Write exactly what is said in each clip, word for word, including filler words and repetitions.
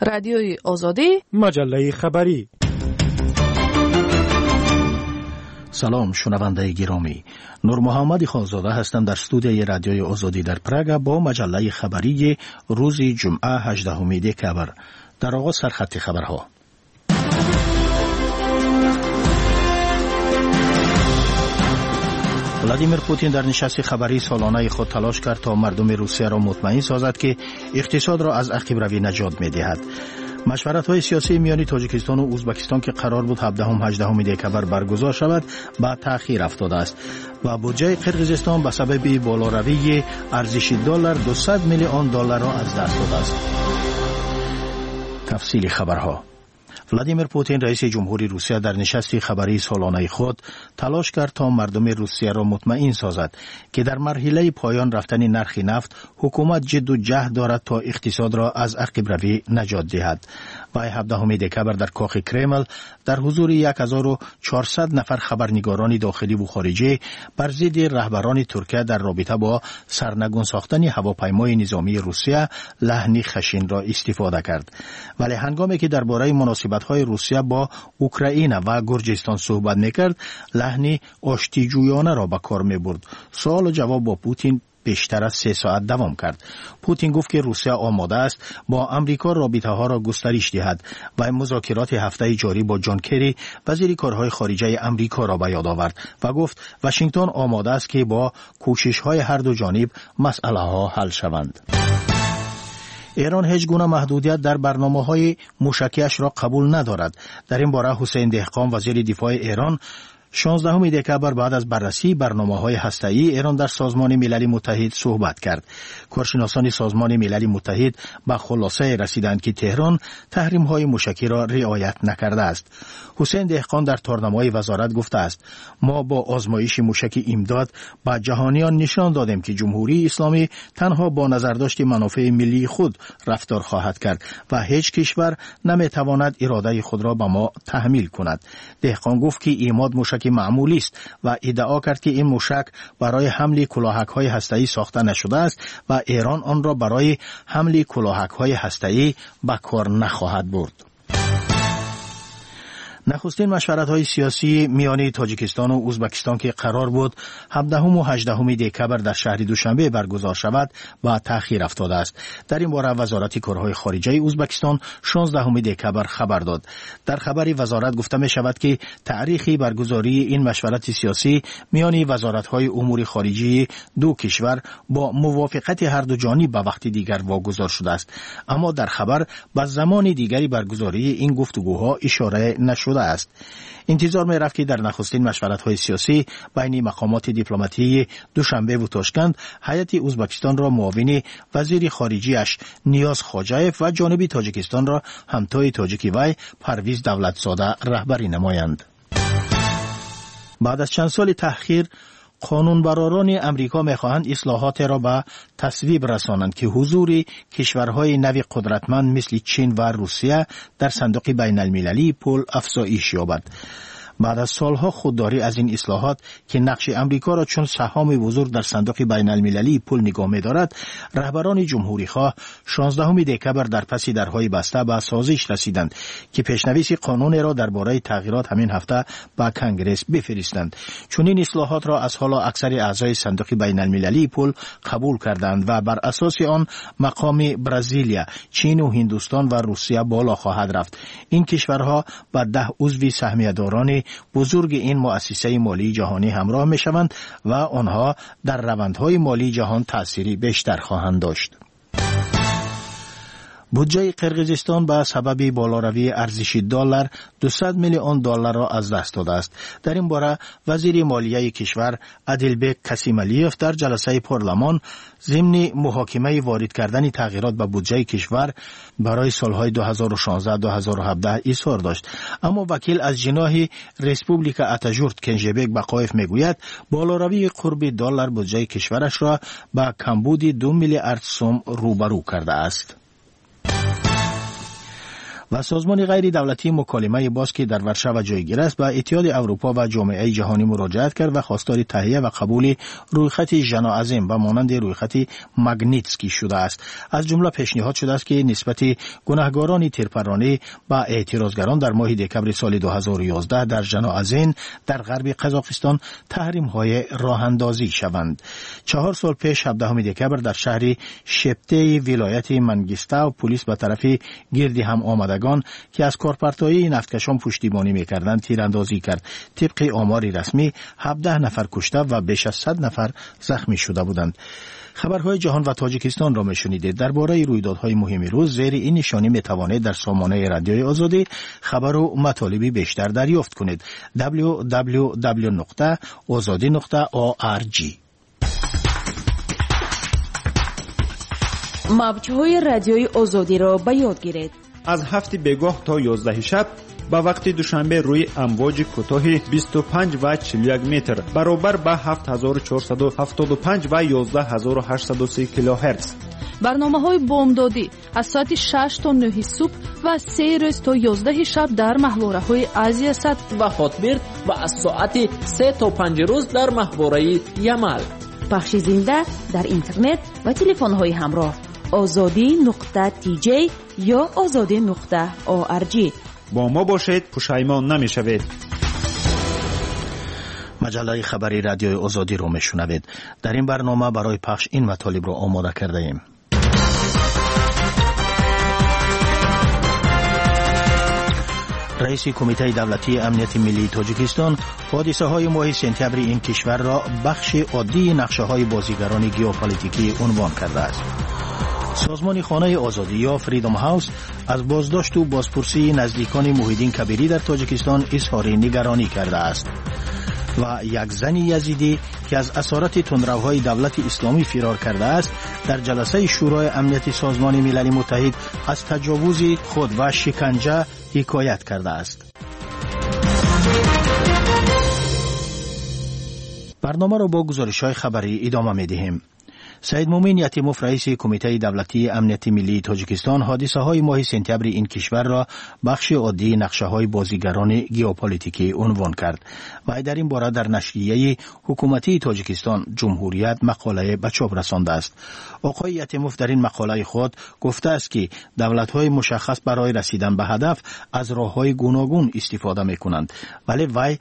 رادیوی آزادی، مجله خبری. سلام شنونده گرامی، نور محمد خانزاده هستم در استودیوی رادیوی آزادی در پراگ با مجله خبری روز جمعه هجدهم دکبر. در آغاز سرخط خبرها. ولادیمیر پوتین در نشست خبری سالانه خود تلاش کرد تا مردم روسیه را مطمئن سازد که اقتصاد را از عقب روی نجات می‌دهد. مشورت‌های سیاسی میان تاجیکستان و ازبکستان که قرار بود هفدهم هجدهم دکبر برگزار شود با تأخیر افتاده است و بودجه قرقیزستان به سبب بالاروی ارزش دلار دویست میلیون دلار را از دست داده است. تفصیل خبرها. ولادیمیر پوتین رئیس جمهوری روسیه در نشست خبری سالانه خود تلاش کرد تا مردم روسیه را مطمئن سازد که در مرحله پایان رفتن نرخ نفت حکومت جد و جهد دارد تا اقتصاد را از عقب روی نجات دهد. و هفدهم دکبر در کاخ کرمل در حضور هزار و چهارصد نفر خبرنگاران داخلی و خارجی بر ضد رهبران ترکیه در رابطه با سرنگون ساختن هواپیمای نظامی روسیه لحن خشن را استفاده کرد. ولی هنگامی که درباره مناسبت‌های روسیه با اوکراین و گرجستان صحبت می‌کرد، لحن آشتیجویانه را به کار می‌برد. سوال و جواب با پوتین بیشتر از سه ساعت دوام کرد. پوتین گفت که روسیه آماده است با امریکا رابطه ها را گسترش دهد و مذاکرات هفته جاری با جان کری وزیر کارهای خارجه امریکا را به یاد آورد و گفت واشنگتن آماده است که با کوشش های هر دو جانب مسئله ها حل شوند. ایران هیچ گونه محدودیت در برنامه‌های موشکی‌اش را قبول ندارد. در این باره حسین دهقان وزیر دفاع ایران شانزدهم دکبر بعد از بررسی برنامه‌های هسته‌ای ایران در سازمان ملل متحد صحبت کرد. کارشناسان سازمان ملل متحد به خلاصه رسیدند که تهران تحریم‌های موشکی را رعایت نکرده است. حسین دهقان در تارنمای وزارت گفته است ما با آزمایش موشک امداد به جهانیان نشان دادیم که جمهوری اسلامی تنها با نظرداشت منافع ملی خود رفتار خواهد کرد و هیچ کشور نمیتواند اراده خود را به ما تحمیل کند. دهقان گفت که ایماد موشک معمولی است و ادعا کرد که این موشک برای حمل کلاهک‌های هسته‌ای ساخته نشده است و ایران آن را برای حمل کلاهک‌های هسته‌ای به کار نخواهد برد. نخستین مشورت‌های سیاسی میان تاجیکستان و ازبکستان که قرار بود هفدهم و هجدهم دکبر در شهر دوشنبه برگزار شود و تأخیر افتاده است. در این باره وزارت کارهای خارجه ازبکستان شانزدهم دکبر خبر داد. در خبری وزارت گفته می شود که تاریخ برگزاری این مشورت سیاسی میان وزارت‌های امور خارجه دو کشور با موافقت هر دو جانب به وقت دیگر واگذار شده است. اما در خبر به زمان دیگری برگزاری این گفتگوها اشاره نشده است. انتظار می رفت که در نخستین مشورت‌های سیاسی بین مقامات دیپلماتی دوشنبه و تاشکند هیئت ازبکستان را معاون وزیر خارجه‌اش نیاز خواجایف و جانب تاجیکستان را همتای تاجیکی وی پرویز دولتزاده رهبری نمایند. بعد از چند سال تأخیر قانونبران امریکا می‌خواهند اصلاحات را به تصویب رسانند که حضور کشورهای نوی قدرتمند مثل چین و روسیه در صندوق بین المللی پول افزایش یابد. بعد از سالها خودداری از این اصلاحات که نقش امریکا را چون سهام بزرگ در صندوق بین المللی پول نگاه می‌دارد، رهبران جمهوری خواه شانزدهم دکبر در پس درهای بسته به سازش رسیدند که پیشنویس قانون را درباره تغییرات همین هفته به کنگره بفرستند. چون این اصلاحات را از حالا اکثر اعضای صندوق بین المللی پول قبول کردند و بر اساس آن مقام برزیلیا، چین و هندوستان و روسیه بالا خواهد رفت. این کشورها با ده عضو سهمیه‌داران بزرگ این مؤسسه مالی جهانی همراه می شوند و آنها در روندهای مالی جهان تأثیری بیشتر خواهند داشت. بودجه قرقیزستان به سبب بالاروی ارزش دلار دویست میلیون دلار را از دست داده است. در این باره وزیر مالیه کشور عادلبک کاسیمالیف در جلسه پارلمان ضمن محاکمه وارد کردن تغییرات به بودجه کشور برای سالهای دو هزار و شانزده دو هزار و هفده اظهار داشت. اما وکیل از جناح ریسپوبلیکا اتاجورت کنژبک بقایف میگوید بالاروی قرب دلار بودجه کشورش را به کمبود دو میلیارد سوم روبرو کرده است. و سازمان غیر دولتی مکالمه باز که در ورشو جایگیر است به اتحاد اروپا و جامعه جهانی مراجعت کرد و خواستار تهیه و قبول رویخط ژنا عظیم و مانند رویخط ماگنیتسکی شده است. از جمله پیشنهاد شده است که نسبت گناهکاران تیرپرانی با اعتراضگران در ماه دکمبر سال دو هزار و یازده در ژنا عظیم در غرب قزاقستان تحریم های راه اندازی شوند. چهار سال پیش هفدهم دکمبر در شهر شپته ولایت منگیستاو پلیس به طرف گردی هم آمدگان که از کارپرتایی نفتکشان پشتیبانی می‌کردند تیراندازی کرد. طبق آمار رسمی هفده نفر کشته و بیش از صد نفر زخمی شده بودند. خبرهای جهان و تاجیکستان را میشنیدید. درباره رویدادهای مهم روز زیر این نشانی میتوانید در سامانه رادیوی آزادی خبر و مطالبی بیشتر دریافت کنید. دبلیو دبلیو دبلیو نقطه آزادی نقطه او آر جی. موج‌های رادیوی آزادی را به یاد گیرید. از هفت بگاه تا یازده شب با وقت دوشنبه روی امواج کوتاه بیست و پنج و چهل و یک متر برابر با هفت هزار و چهارصد و هفتاد و پنج و یازده هزار و هشتصد و سه کیلوهرتز. برنامه‌های بامدادی از ساعت شش تا نه صبح و سه روز تا یازده شب در محوره‌های آسیا صد و هاتبرد و از ساعت سه تا پنج روز در محوره یمل. پخش زنده در اینترنت و تلفن‌های همراه آزادی نقطه تی جی یا آزادی نقطه او آر جی. با ما باشید، پشیمان نمی‌شوید. مجله خبری رادیوی آزادی رو میشنوید. در این برنامه برای پخش این مطالب رو آماده کرده ایم. رئیس کمیته دولتی امنیت ملی تاجیکستان حادثه های ماه سپتامبر این کشور را بخش عادی نقشه های بازیگران ژئوپلیتیکی عنوان کرده است. سازمان خانه آزادی یا فریدم هاوس از بازداشت و بازپرسی نزدیکان موحدین کبیری در تاجیکستان اظهار نگرانی کرده است و یک زن یزیدی که از اسارت تندروهای دولت اسلامی فرار کرده است در جلسه شورای امنیت سازمان ملل متحد از تجاوز خود و شکنجه حکایت کرده است. برنامه را با گزارش‌های خبری ادامه می‌دهیم. سید مومن یتیموف رئیس کمیته دولتی امنیت ملی تاجیکستان حادثه های ماه سپتامبر این کشور را بخش عادی نقشه های بازیگران ژئوپلیتیکی عنوان کرد و در این باره در نشریه حکومتی تاجیکستان جمهوریت مقاله به چاپ رسانده است. آقای یتیموف در این مقاله خود گفته است که دولت های مشخص برای رسیدن به هدف از راه های گوناگون استفاده می کنند، ولی وی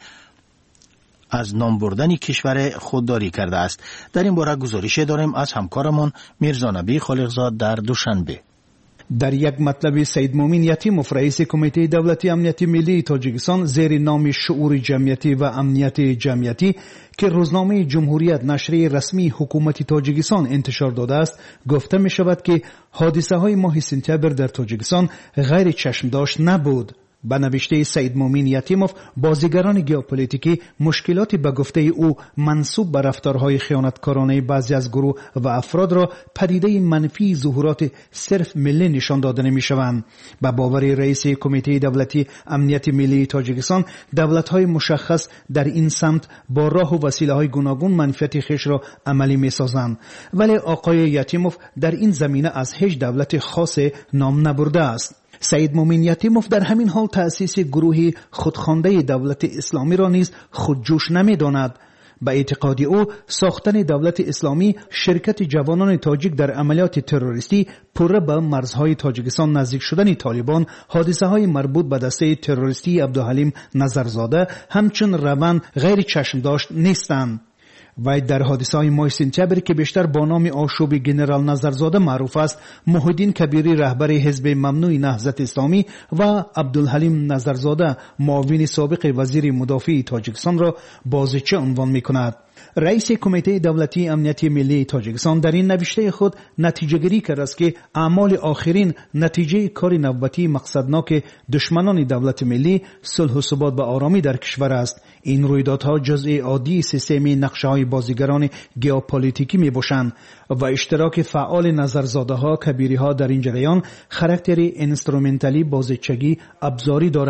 از نام بردن کشور خودداری کرده است. در این باره گزارش داریم از همکارمان میرزا نبی خالقزاد در دوشنبه. در یک مطلب سید مومن یتیموف رئیس کمیته دولتی امنیت ملی تاجیکستان زیر نام شعور جمعیتی و امنیت جمعیتی که روزنامه جمهوریت نشریه رسمی حکومت تاجیکستان انتشار داده است گفته می شود که حادثه های ماه سپتامبر در تاجیکستان غیر چشم داشت نبود. به نوشته سید مومن یتیموف بازیگران ژئوپلیتیکی مشکلاتی به گفته او منسوب به رفتارهای خیانتکارانه بعضی از گروه و افراد را پدیده منفی ظهورات صرف ملی نشان داده نمی‌شوند. به باور رئیس کمیته دولتی امنیت ملی تاجیکستان دولت‌های مشخص در این سمت با راه و وسیله‌های گوناگون منفعت خویش را عملی می‌سازند، ولی آقای یتیموف در این زمینه از هیچ دولت خاص نام نبرده است. سید مومن یتیموف در همین حال تأسیس گروهی خودخوانده دولت اسلامی را نیز خودجوش نمی‌داند. به اعتقاد او ساختن دولت اسلامی شرکت جوانان تاجیک در عملیات تروریستی پره به مرزهای تاجیکستان نزدیک شدن طالبان، حادثه های مربوط به دسته تروریستی عبدالحلیم نظرزاده همچون روان غیر چشم داشت نیستند. و در حادثه های ماه سپتامبر که بیشتر با نام آشوب جنرال نظرزاده معروف است، موحدین کبیری رهبر حزب ممنوع نهضت اسلامی و عبدالحلیم نظرزاده معاون سابق وزیر مدافع تاجیکستان را بازیچه عنوان می کند. رئیس کمیته دولتی امنیت ملی تاجیکستان در این نوشته خود نتیجه گیری کرده است که اعمال آخرین نتیجه کار نوبتی مقصدناک دشمنان دولت ملی صلح و ثبات و آرامی در کشور است. این رویدادها جزء عادی سیستم نقشه‌های بازیگران ژئوپلیتیکی میباشند و اشتراک فعال نظرزاده‌ها کبیری‌ها در این جریان خاراکتر اینسترومنتالی بازیچگی ابزاری دارد.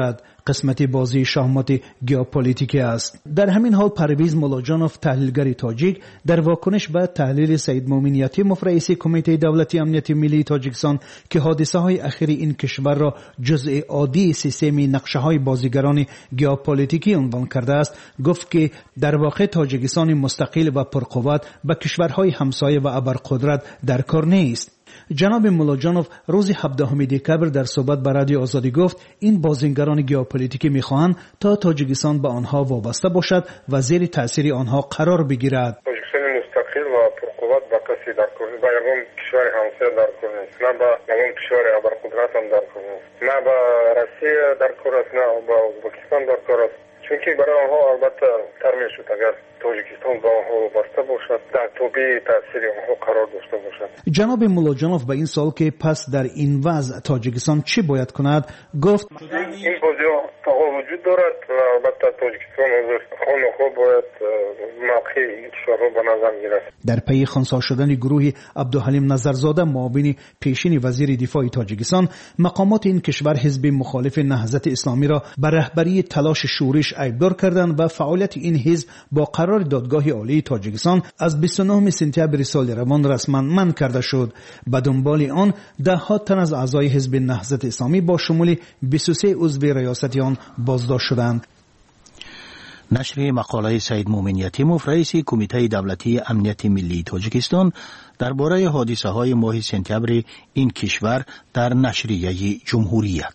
قسمت بازی شهامت ژئوپلیتیکی است. در همین حال پرویز ملاجانوف تحلیلگر تاجیک در واکنش به تحلیل سید مومن یتیموف رئیس کمیته دولتی امنیت ملی تاجیکستان که حادثه های اخیر این کشور را جزء عادی سیستم نقشه های بازیگران ژئوپلیتیکی عنوان کرده است، گفت که در واقع تاجیکستان مستقل و پرقوت به کشورهای همسایه و ابرقدرت در کار نیست. جناب ملاجانوف روز هفدهم دکبر در صحبت با رادیو آزادی گفت این بازیگران ژئوپلیتیکی می‌خواهند تا تاجیکستان به آنها وابسته باشد و زیر تاثیر آنها قرار بگیرد. تاجیکستان مستقل و پرقوت با کسی در کار نیست، با یگان کشور همسایه در کار نیست، نه با یگان کشور ابرقدرت هم در کار نیست، نه با روسیه در کار است، نه با ازبکستان در کار است. چونکه برای آنها البته تر میشد اگر تاجیکستان با آنها وابسته باشد، در توبه تاثیر آنها قرار داشته باشد. جناب ملاجانوف به این سوال که پس در این وضع تاجیکستان چی باید کند گفت این بازی ها وجود دارد و البته تاجیکستان خون خود باید موقع این کشورها به نظر گیرد. در پی خنثی شدن گروه عبدالحلیم نظرزاده معاون پیشین وزیر دفاع تاجیکستان، مقامات این کشور حزب مخالف نهضت اسلامی را به رهبری تلاش شورش ایبدار کردند و فعالیت این حزب با قرار دادگاه عالی تاجیکستان از بیست و نهم سپتامبر سال روان رسما منع کرده شد. به دنبال آن ده ها تن از اعضای حزب نهضت اسلامی با شمول بیست و سه عضو ریاست آن بازداشت شدند. نشر مقاله سید مومن یتیموف رئیس کمیته دولتی امنیت ملی تاجیکستان درباره حادثه های ماه سپتامبر این کشور در نشریه جمهوریت.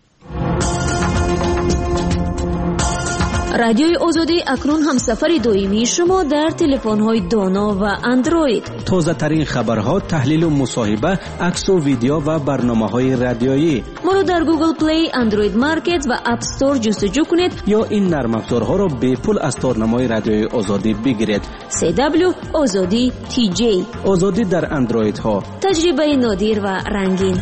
رادیوی آزادی اکنون همسفر دائمی شما در تلفن‌های دانا و اندروید. تازه ترین خبرها، تحلیل و مصاحبه، عکس و ویدیو و برنامه‌های رادیویی. ما رو در گوگل پلی، اندروید مارکت و اپ استور جستجو کنید یا این نرم افزارها را به پول از تارنمای رادیوی آزادی بگیرید. سی دبلیو آزادی تی جی. آزادی در اندروید ها. تجربه نادر و رنگین.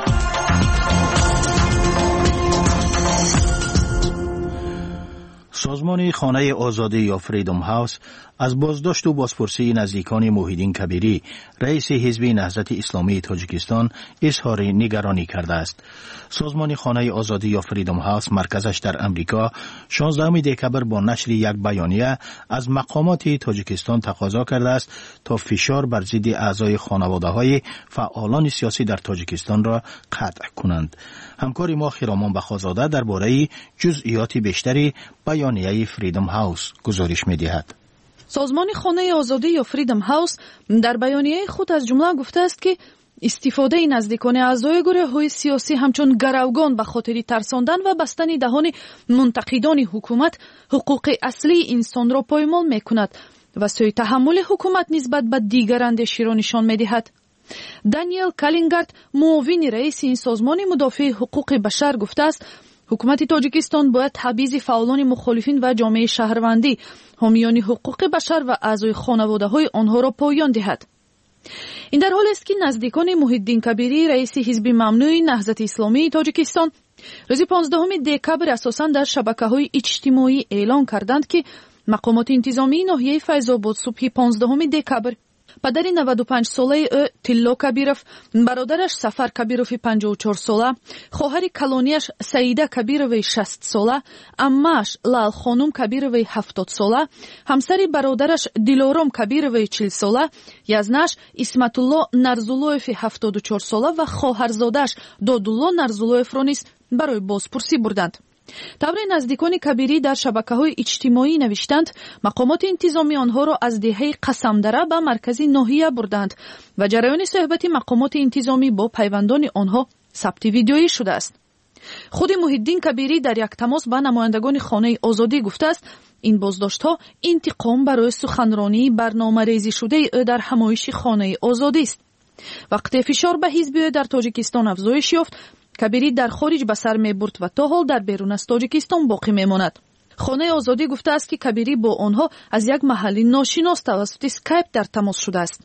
سازمان خانه آزادی یا فریدم هاوس از بازداشت و بازپرسی نزدیکان موحدین کبیری رئیس حزب نهضت اسلامی تاجیکستان اظهار نگرانی کرده است. سازمان خانه آزادی یا فریدم هاوس مرکزش در امریکا شانزدهم دکبر با نشر یک بیانیه از مقامات تاجیکستان تقاضا کرده است تا فشار بر ضد اعضای خانواده‌های فعالان سیاسی در تاجیکستان را قطع کنند. همکار ما خرامان بخازاده درباره جزئیات بیشتری بیانیه فریدم هاوس گزارش می‌دهد. سازمان خانه آزادی یا فریدم هاوس در بیانیه خود از جمله گفته است که استفاده نزدیکان اعضای گروه‌های سیاسی همچون گروگان به خاطر ترساندن و بستن دهان منتقدان حکومت حقوق اصلی انسان را پایمال می‌کند و سوء تحمل حکومت نسبت به دیگر اندیشه را نشان می‌دهد. دانیل کالینگارد معاون رئیس این سازمان مدافع حقوق بشر گفته است حکومت تاجیکستان باید تبعیض فعالان مخالفین و جامعه شهروندی، حامیان حقوق بشر و اعضای خانواده‌های آنها را پایان دهد. این در حالی است که نزدیکان محیدین کبیری رئیس حزب ممنوع نهضت اسلامی تاجیکستان روز پانزدهم دکبر اساساً در شبکه‌های اجتماعی اعلام کردند که مقامات انتظامی ناحیه فیض‌آباد صبح پانزدهم دکبر پدر نود و پنج ساله او تیلا کبیروف، برادرش سفر کبیروف پنجاه و چهار ساله، خواهر کلونیش سعیده کبیروف شصت ساله، عمه‌اش لال خانم کبیروف هفتاد ساله، همسر برادرش دیلارام کبیروف چهل ساله، یزنش اسمت الله نرزولوف هفتاد و چهار ساله و خواهرزادش دادالله نرزولوف را نیز برای بازپرسی بردند. طبع نزدیکان کبیری در شبکه‌های اجتماعی نوشتند مقامات انتظامی آنها را از دهه قسمدره به مرکز ناحیه بردند و جریان صحبت مقامات انتظامی با پیوندان آنها ثبت ویدیویی شده است. خود محیدین کبیری در یک تماس با نمایندگان خانه آزادی گفته است این بازداشت‌ها انتقام برای سخنرانی برنامه‌ریزی شده او در همایش خانه آزادی است. وقتی فشار به حزب او در تاجیکستان افزایش یافت، کبیری در خارج به سر می برد و تا حال در بیرون از تاجیکستان باقی می ماند. خانه آزادی گفته است که کبیری با آنها از یک محل ناشناس توسط اسکایپ در تماس شده است.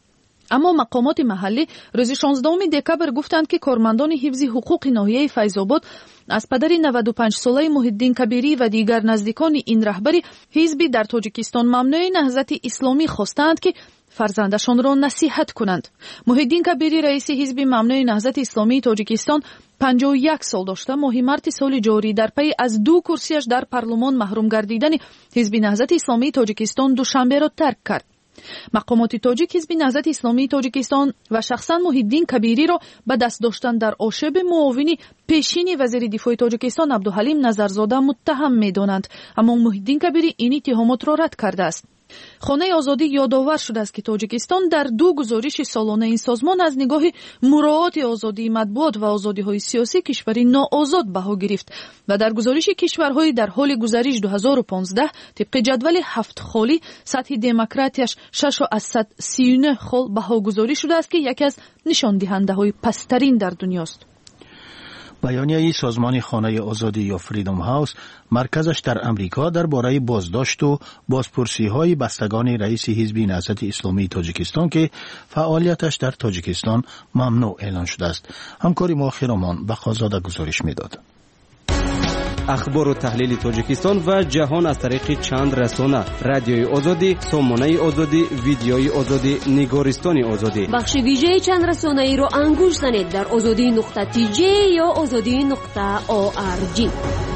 اما مقامات محلی روز شانزدهم دکبر گفتند که کارمندان حفظ حقوق ناحیه فیض‌آباد از پدر نود و پنج ساله محی‌الدین کبیری و دیگر نزدیکان این رهبری حزبی در تاجیکستان ممنوع نهضت اسلامی خواستند که فرزندشان را نصیحت کنند. محی‌الدین کبیری رئیس حزب ممنوع نهضت اسلامی تاجیکستان پنجاه و یک سال داشته ماه مارس سال جاری در پی از دو کرسیش در پارلمان محروم گردیدن حزب نهضت اسلامی تاجیکستان دوشنبه را ترک کرد. مقامات تاجیک حزب نهضت اسلامی تاجیکستان و شخصا محی‌الدین کبیری را به دست داشتن در آشوب معاونی پیشین وزیر دفاع تاجیکستان عبدالحلیم نظرزاده متهم می‌دانند، اما محی‌الدین کبیری این اتهامات را رد کرده است. خانه آزادی یادآور شده است که تاجیکستان در دو گزارش سالانه این سازمان از نگاه مراعات آزادی مطبوعات و آزادی‌های سیاسی کشوری ناآزاد بها گرفت و در گزارش کشورهای در حال گزارش دو هزار و پانزده طبق جدول هفت خالی سطح دموکراتیش شش از صد و سی و نه خال بها گذاری شده است که یکی از نشان دهنده‌های پست‌ترین در دنیاست. بیانیه سازمان خانه آزادی یا فریدم هاوس مرکزش در امریکا درباره بازداشت و بازپرسی‌های بستگان رئیس حزب نهضت اسلامی تاجیکستان که فعالیتش در تاجیکستان ممنوع اعلان شده است. همکاری ما خیرامان بخازاده گزارش می‌داد. اخبار و تحلیل تاجیکستان و جهان از طریق چند رسانه: رادیوی آزادی، سامانه آزادی، ویدیوی آزادی، نگارستان آزادی. بخش ویژه چند رسانه ای رو انگوش زنید در آزادی نقطه تی جی یا آزادی نقطه او آر جی.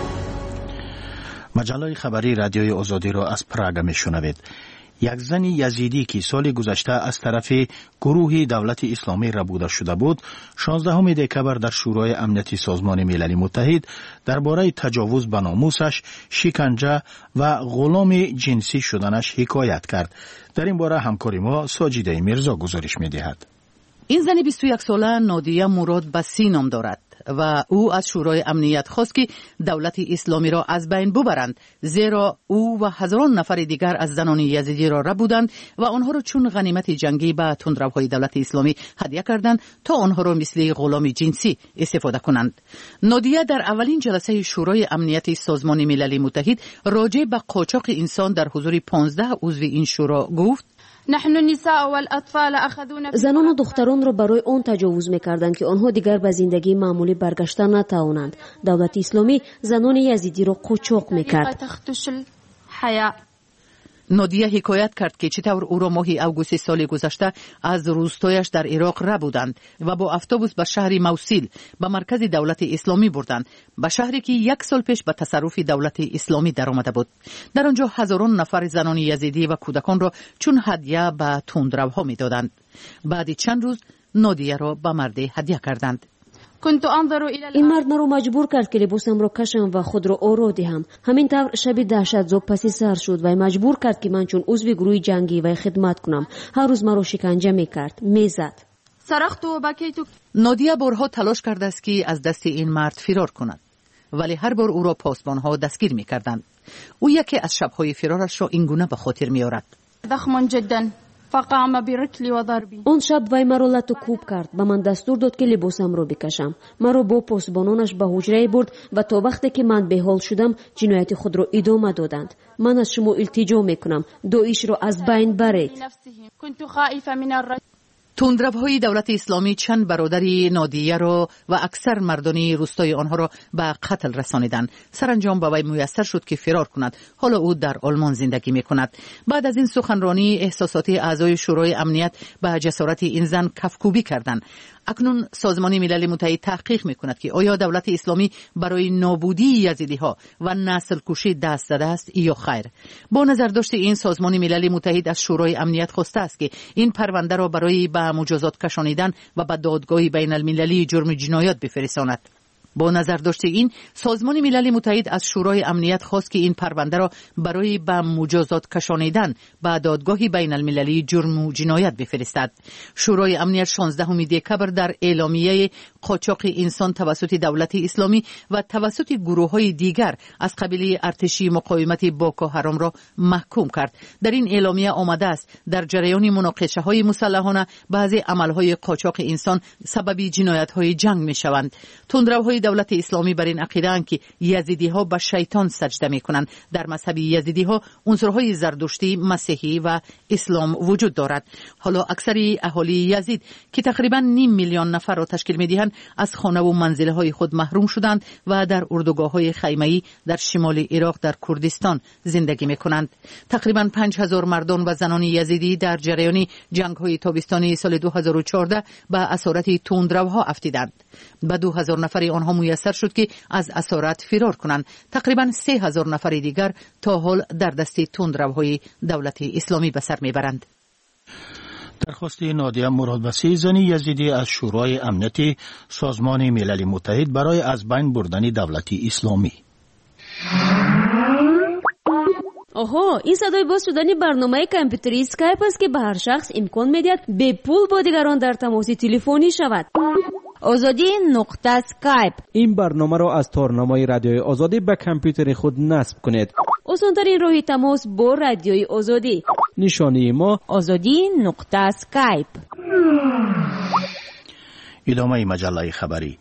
مجله خبری رادیوی آزادی را از پراگ میشنوید. یک زن یزیدی که سال گذشته از طرف گروه دولت اسلامی ربوده شده بود، شانزدهم دکبر در شورای امنیتی سازمان ملل متحد درباره تجاوز به ناموسش، شکنجه و غلام جنسی شدنش حکایت کرد. در این باره همکاری ما ساجیده میرزا گزارش می‌دهد. این زن بیست و یک ساله نادیه مراد بسی نام دارد و او از شورای امنیت خواست که دولت اسلامی را از بین ببرند، زیرا او و هزاران نفر دیگر از زنان یزیدی را ربودند و آنها را چون غنیمت جنگی به تندروهای دولت اسلامی هدیه کردند تا آنها را مثل غلام جنسی استفاده کنند. نادیه در اولین جلسه شورای امنیت سازمان ملل متحد راجع به قاچاق انسان در حضور پانزده عضو این شورا گفت: زنان و دختران را برای آن تجاوز می‌کردند که آنها دیگر به زندگی معمولی برگشتن نتوانند. دولت اسلامی زنان یزیدی را قاچاق می‌کرد. نادیه حکایت کرد که چطور او را ماه اوگوست سال گذشته از روستایش در عراق ربودند و با اتوبوس به شهر موصل به مرکز دولت اسلامی بردند، به شهری که یک سال پیش به تصرف دولت اسلامی در آمده بود. در آنجا هزاران نفر زنان یزیدی و کودکان را چون هدیه به تندروها می‌دادند. بعد چند روز نادیه را به مرد هدیه کردند. این مرد مرا مجبور کرد که لباسم را کشم و خود را آرا دهم. همین طور شب دهشت‌زا پسی سر شد و مجبور کرد که من چون عضو گروه جنگی و خدمت کنم. هر روز مرا شکنجه می‌کرد، می‌زد. نادیه بارها تلاش کرده است که از دست این مرد فرار کند، ولی هر بار او را پاسبان‌ها دستگیر می‌کردند. او یکی از شب‌های فرارش را اینگونه به خاطر می‌آورد: ضخم جدا فقام برکلی و ضربی. آن شب وی مرا لط و کوب کرد. به من دستور داد که لباسم را بکشم. مرا با پاسبانانش به حجره برد و تا وقتی که من به حال شدم جنایت خود را ادامه دادند. من از شما التجا میکنم داعش را از بین برید. تندروهای دولت اسلامی چند برادری نادیه را و اکثر مردانی روستای آنها را به قتل رسانیدند. سرانجام به وی میسر شد که فرار کند. حالا او در آلمان زندگی میکند. بعد از این سخنرانی احساسات اعضای شورای امنیت به جسارت این زن کفکوبی کردند. اکنون سازمان ملل متحد تحقیق میکند که آیا دولت اسلامی برای نابودی یزیدی ها و نسل کشی دست زده است یا خیر. با نظر داشت این سازمان ملل متحد از شورای امنیت خواسته است که این پرونده را برای به مجازات کشانیدن و به دادگاه بین المللی جرم جنایت بفرستاند. با نظر داشته این سازمان ملل متحد از شورای امنیت خواست که این پرونده را برای به مجازات کشانیدن به دادگاه بین المللی جرم و جنایت بفرستد. شورای امنیت شانزدهم دکبر در اعلامیه قاچاق انسان توسط دولت اسلامی و توسط گروه‌های دیگر از قبیله ارتشی مقاومت بوکو حرام را محکوم کرد. در این اعلامیه آمده است در جریان مناقشه‌های مسلحانه بعضی عمل‌های قاچاق انسان سبب جنایت‌های جنگ می‌شوند. تندروهای دولت اسلامی بر این عقیده‌اند که یزیدی ها به شیطان سجده میکنند. در مذهب یزیدی ها عنصرهای زردشتی، مسیحی و اسلام وجود دارد. حالا اکثر اهالی یزید که تقریبا نیم میلیون نفر را تشکیل میدهند از خانه و منزل های خود محروم شدند و در اردوگاه های خیمه‌ای در شمال عراق در کردستان زندگی میکنند. تقریبا پنج هزار مردان و زنان یزیدی در جریان جنگ های تابستانی سال دو هزار و چهارده به اسارت تندروها افتیدند. به دو هزار نفر آنها میسر شد که از اسارت فرار کنند. تقریبا سه هزار نفر دیگر تا حال در دست تندروهای دولت اسلامی به سر میبرند. درخواست نادیه مرادبسی زنی یزیدی از شورای امنیتی سازمان ملل متحد برای از بین بردن دولت اسلامی. آها، این صدای باز شدن برنامه کامپیوتری اسکایپ است که به هر شخص امکان میدهد به پول با دیگران در تماس تلفنی شود. آزادی نقطه اسکایپ. این برنامه را از تارنمای رادیوی آزادی به کامپیوتر خود نصب کنید. آسان‌ترین راه تماس با رادیوی آزادی. نشانی ما آزادی نقطه اسکایپ. ادامه مجله خبری.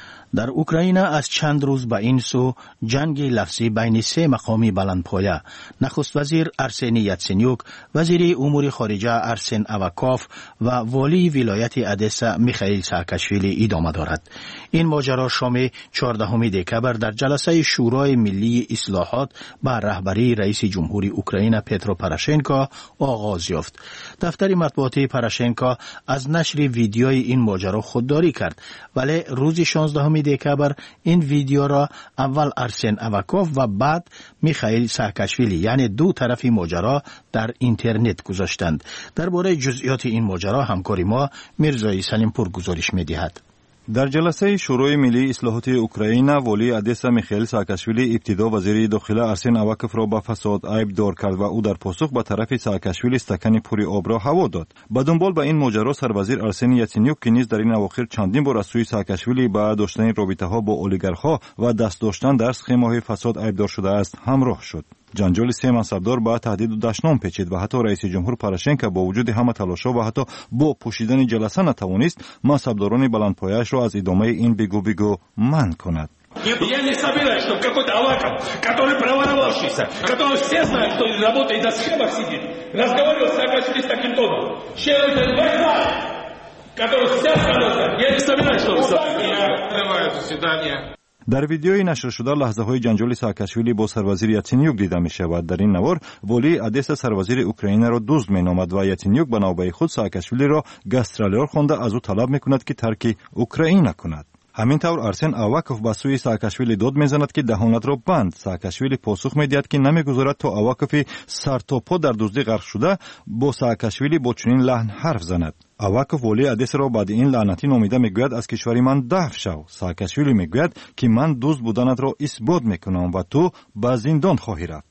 در اوکراین از چند روز به این سو جنگ لفظی بین سه مقامی بلندپایه نخست وزیر ارسن یاتسنیوک، وزیر امور خارجه ارسن آواکوف و والی ولایت ادسا میخائیل ساکاشویلی ادامه دارد. این ماجرا شام چهاردهم دکبر در جلسه شورای ملی اصلاحات با رهبری رئیس جمهوری اوکراین پترو پوراشنکو آغاز یافت. دفتر مطبوعاتی پوراشنکو از نشر ویدیوی این ماجرا خودداری کرد، ولی روز شانزدهم دکبر این ویدیو را اول ارسن آواکوف و بعد میخائیل ساکاشویلی یعنی دو طرفی ماجرا در اینترنت گذاشتند. درباره جزئیات این ماجرا همکاری ما میرزای سلیمپور گزارش میدهد. در جلسه شورای ملی اصلاحات اوکراین والی ادسا میخائیل ساکاشویلی ابتدا وزیر داخله ارسن آواکوف را به فساد عیب دار کرد و او در پاسخ به طرف ساکاشویلی استکان پوری آب را هوا داد. به دنبال به این ماجرا سروزیر ارسن یاتسنیوک که نیز در این اواخر چندین بار از سوی ساکاشویلی با داشتن رابطه ها با اولیگارها و دست داشتن در سخم‌های فساد عیب دار شده است همراه شد. جنجال سه منصبدار با تهدید و دشنام پیچید و حتی رئیس جمهور پوراشنکو با وجود همه تلاش‌ها و حتی با پوشیدن جلسه نتوانست منصبداران بلندپایه‌اش را از ادامه این بگو بگو منع کند. Я не собираюсь, чтобы какой-то Аваков, который проворовавшийся, который все знают, кто работает на схемах сидит, разговаривал с Саакашвили с таким тоном. Человек война, который вся страна знает. Я не собираюсь, чтобы... Я открываю заседание. در ویدیوی نشر شده لحظه های جنجال ساکاشویلی با سروزیر یاتسنیوک دیده می شود. در این نوار والی ادسا سروزیر اوکراین را دزد می نامد و یاتسنیوک به نوبه خود ساکاشویلی را گاسترالر خوانده از او طلب می کند که ترک اوکراین کند. همین طور ارسن آواکوف به سوی ساکاشویلی داد می زند که دهانت را بند. ساکاشویلی پاسخ می دهد که نمی گذارد تا آواکوف سرتاپا در دزدی غرق شده با ساکاشویلی با چنین لحن حرف زند. آواکوف والی ادسا را بعد این لعنتی نامیده میگوید از کشوری من دفع شو. ساکاشویلی میگوید که من دزد بودنت را اثبات میکنم و تو به زندان خواهی رفت.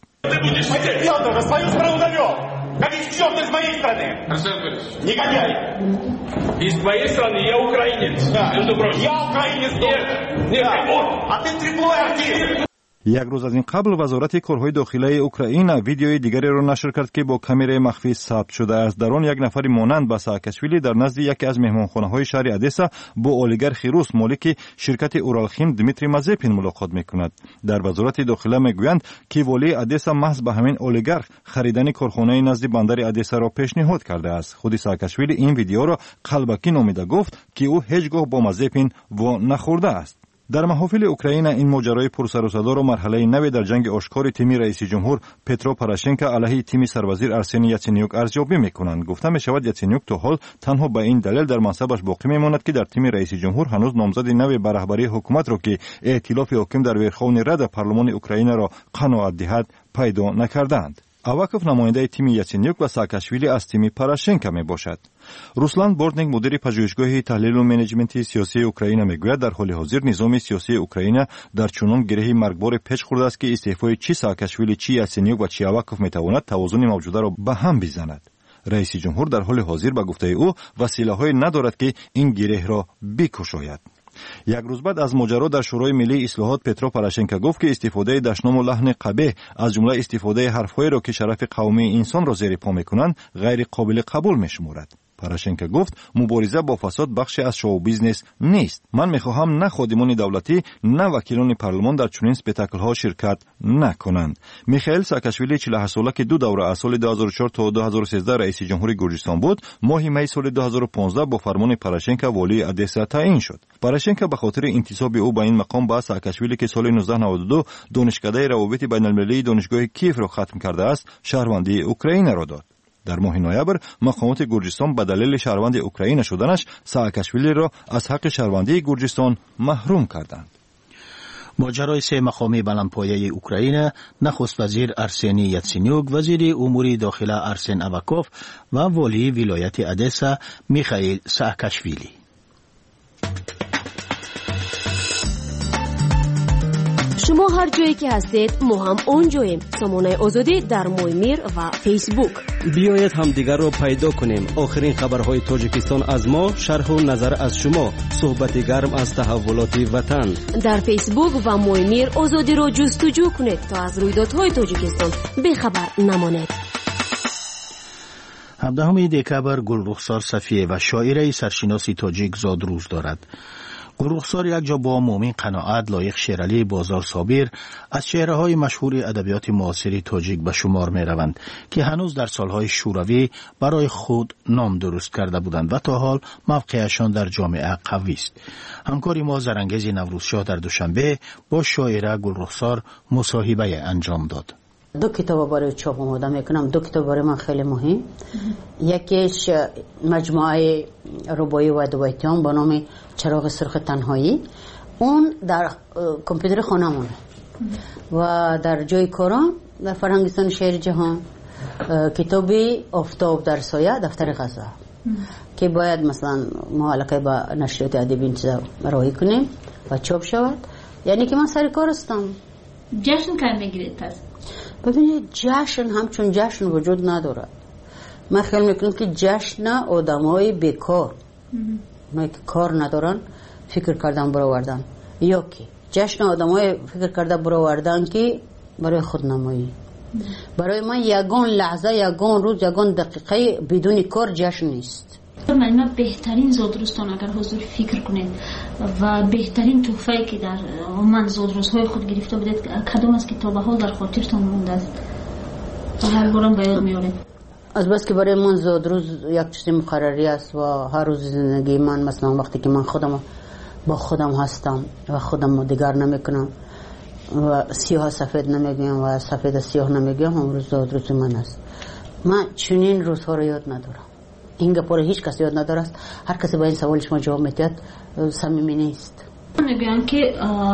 Из твоей страны я украинец. Между прочим. Я украинец. Нет, нет, а ты треплой артист. یک روز از این قبل وزارت کارهای داخلی اوکراین ویدیوی دیگری را نشر کرد که با کامرای مخفی ثبت شده است. در آن یک نفر مانند به ساکاشویلی در نزد یکی از مهمانخانه‌های شهر ادسا با اولیگارخ روس مالک شرکت اورالخیم دمیتری مازپین ملاقات می‌کند. در وزارت داخلی میگویند که والی ادسا محض به همین اولیگارخ خریدن کارخانه نزد بندر ادسا را پیشنهاد کرده است. خود ساکاشویلی این ویدیو را قلبکی نامیده گفت که او هیچگاه با مازپین وا نخورده است. در محافل اوکراین این ماجرای پرسر و صدا را مرحله نوی در جنگ آشکار تیم رئیس جمهور پترو پوراشنکو علیه تیم سروزیر ارسن یاتسنیوک ارزیابی میکنند. گفته می شود یاتسنیوک تا حال تنها به این دلیل در منصبش باقی میماند که در تیم رئیس جمهور هنوز نامزد نوی به رهبری حکومت را که ائتلاف حاکم در ویرخوان رد پارلمان اوکراین را قناعت دهد پیدا نکردند. آواکوف نماینده تیم یاتسنیوک و ساکاشویلی از تیم پوراشنکو می باشد. روسلان بورتنیک مدیر پژوهشگاه تحلیل و منیجمنت سیاسی اوکراین میگوید در حال حاضر نظام سیاسی اوکراین در چنان گره مرگبار پیچ خورده است که استعفای چی ساکاشویلی چی یاتسنیوک و چی آواکوف میتواند توازن موجوده را به هم بزند. رئیس جمهور در حال حاضر به گفته او وسیله‌های ندارد که این گره را بکشاید. یک روز بعد از ماجرا در شورای ملی اصلاحات پترو پوراشنکو گفت که استفاده دشنام و لحن قبیح از جمله استفاده حرف‌هایی را که شرف قومی انسان را زیر پا می‌کنند غیر قابل قبول می‌شمارد. پوراشنکو گفت مبارزه با فساد بخشی از شو بیزنس نیست. من میخواهم نه خادمان دولتی نه وکیلان پارلمان در چنین اسپکتاکل‌ها شرکت نکنند. میخائیل ساکاشویلی چهل و هشت ساله که دو دوره از سال دو هزار و چهار تا دو هزار و سیزده رئیس جمهوری گرجستان بود، ماه می سال دو هزار و پانزده با فرمان پوراشنکو والی ادسا تعیین شد. پوراشنکو به خاطر انتصاب او به این مقام با ساکاشویلی که سال نوزده نود و دو دانشکده روابط بین‌المللی دانشگاه کیف را ختم کرده است، شهروندی اوکراین را داد. در ماه نوامبر مقامات گرجستان به دلیل شهروند اوکراین شدنش ساکاشویلی را از حق شهروندی گرجستان محروم کردند. ماجرای سه مقامی بلندپایه اوکراین، نخست وزیر ارسنی یاتسینیوک، وزیر امور داخله ارسن اوکوف و والی ولایت ادسا میخائیل ساکاشویلی. شما هر جایی که هستید ما هم اونجاییم. سامانه آزادی در مویمیر و فیسبوک. بیایید همدیگر رو پیدا کنیم. آخرین خبرهای تاجیکستان از ما، شرح و نظر از شما، صحبت گرم از تحولات وطن. در فیسبوک و مویمیر آزادی رو جستجو کنید تا از رویدادهای تاجیکستان بیخبر نمانید. هفدهم دکبر گلرخسار صفیه و شاعره سرشناسی تاجیک زاد روز دارد. گلرخسار یک جا با مومن قناعت، لایق شیرعلی بازار صابر از شعرهای مشهور ادبیات معاصر تاجیک به شمار می روند که هنوز در سالهای شوروی برای خود نام درست کرده بودند و تا حال موقعشان در جامعه قوی است. همکاری ما زرانگیز نوروزشاه در دوشنبه با شاعره گلرخسار مصاحبه انجام داد. دو کتاب برای چاپ آماده میکنم. دو کتاب برای من خیلی مهم. یکیش مجموعه رباعی و ادبیاتیان با نام چراغ سرخ تنهایی، اون در کامپیوتر خانمونه و در جای کارم در فرهنگستان شعر جهان کتابی آفتاب در سایه دفتر غذا که باید مثلا ما علاقه به نشریات ادبی این چیزا راهی کنیم و چاپ شود. یعنی که من سر کار هستم. جشن کار میگیرید پس؟ ببینید جشن همچون جشن وجود نداره. من خیال میکنم که جشن آدمای بیکار، اونایی که کار ندارن فکر کردن برآوردن، یا که جشن آدمای فکر کرده برآوردن که برای خودنمایی. برای من یگان لحظه، یگان روز، یگان دقیقه بدون کار جشن نیست. من بهترین زادروزتان اگر حضور فکر کنید و بهترین تحفه‌ای که در من زادروزهای خود گرفته بودید کدام از کتابه ها در خاطرتان مونده است و هر بارم به یاد میارید؟ از بس که برای من زادروز یک چیز مقرری است و هر روز زندگی من، مثلا وقتی که من خودم با خودم هستم و خودم دیگر نمیکنم و سیاه سفید نمیگم و سفید سیاه نمیگم، هم روز زادروز من است. من چنین روزها رو یاد ندارم. این گپا هیچ کس یاد نداره است. هر کسی با این سوال شما جواب میدهد صمیمی نیست. میگن که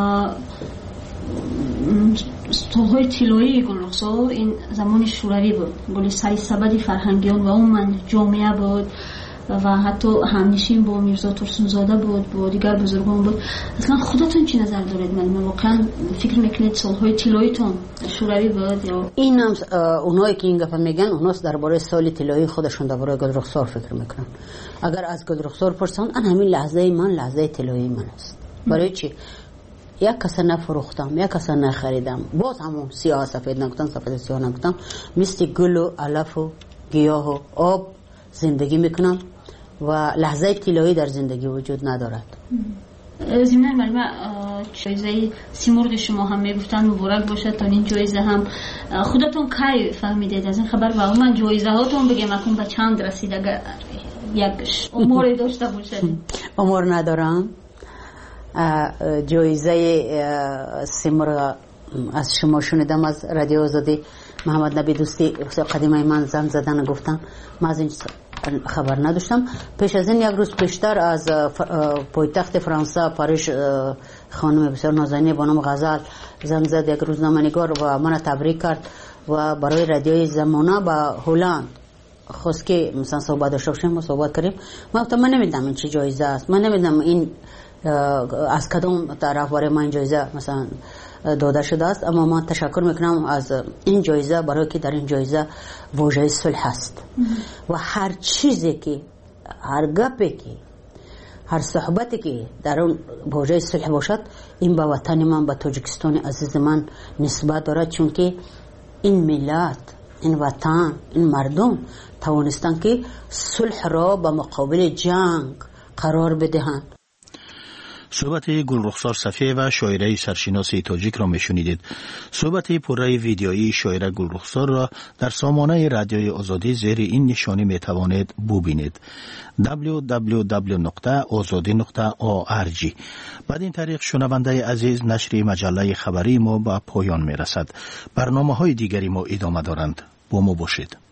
سالهای طلایی گلرخسار این زمان شوروی بود، گلی سری سبد فرهنگیان و اون من جامعه بود و حتی همنشین با میرزا ترسونزاده بود، با دیگر بزرگان بود. اصلا خودتون چی نظر دارید؟ من واقعا فکر میکنید سالهای طلاییتون شوروی بود یا این هم اونایی که این گفت میگن اوناست درباره سال طلایی خودشون درباره گلرخسار فکر میکنن. اگر از گلرخسار پرسن ان همین لحظه من لحظه طلایی من است. برای چی؟ یک کس نفروختم، یک کس نخریدم، باز همون سیاه سفید نگفتم، سفید سیاه نگفتم، مثل گل و علف و گیاه و آب زندگی میکنم و لحظه طلایی در زندگی وجود ندارد. ضمناً معلومه جایزه سیمرغ شما هم میگفتن مبارک باشه. تا این جایزه هم خودتون کی فهمیدید از این خبر و من جایزه هاتون بگم اکون به چند رسید اگر یک عمری داشته باشید؟ عمر ندارم. جایزه سیمرغ از شما شنیدم از رادیو آزادی. محمد نبی دوستی قدیمه من زنگ زدن و گفتن، من از این خبر نداشتم. پیش از این یک روز پیشتر از پایتخت فرانسه پاریس خانم بسیار نازنینی با نام غزل زنگ زد، یک روزنامه‌نگار و من تبریک کرد و برای رادیوی زمانه به هلند خواست که مثلا صحبت داشته باشیم. ما صحبت کردیم. من گفتم من نمیدونم این چه جایزه است، من نمیدونم این از کدام طرف برای من جایزه مثلا داده شده است، اما من تشکر میکنم از این جایزه برای که در این جایزه واژه صلح است و هر چیزی که هر گپی که هر صحبتی که در اون واژه صلح باشد این به وطن من، به تاجیکستان عزیز من نسبت دارد، چون که این ملت این وطن این مردم توانستند که صلح را به مقابل جنگ قرار بدهند. صحبت گلرخسار صفیه و شاعره سرشناس تاجیک را میشنیدید. صحبت پره ویدیویی شاعره گلرخسار را در سامانه رادیوی آزادی زیر این نشانی میتوانید ببینید: دبلیو دبلیو دبلیو نقطه آزادی نقطه او آر جی. بعد این طریق شنونده عزیز، نشر مجله خبری ما به پایان میرسد. برنامه های دیگری ما ادامه دارند. با ما باشید.